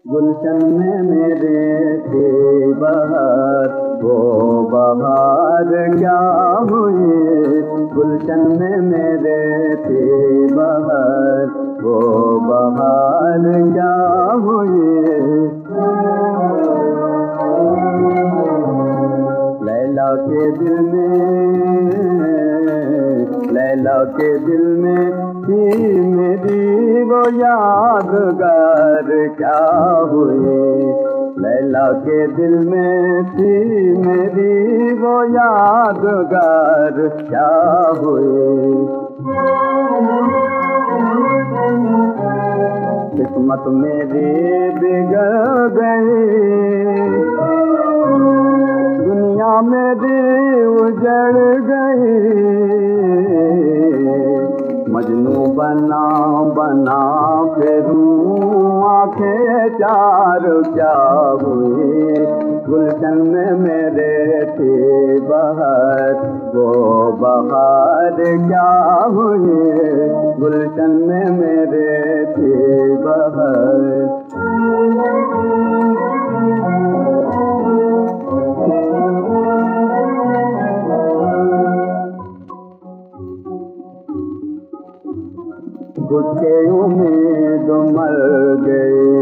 गुलशन में मेरे थे बहार, वो बहार क्या हुई। गुलशन में मेरे थे बहार, वो बहार क्या हुई। लैला के दिल में, लैला के दिल में थी मेरी वो यादगार क्या हुई। लैला के दिल में थी मेरी वो यादगार क्या हुई। किस्मत मेरी बिगड़ गई, दुनिया मेरी उजड़ गई। मजनू बना बना फिरूं आंखें चार क्या हुई। गुलशन में मेरे थी बहार, वो बहार क्या हुई। गुलशन में मेरे थी बहार। घुट के उम्मीद मर गई,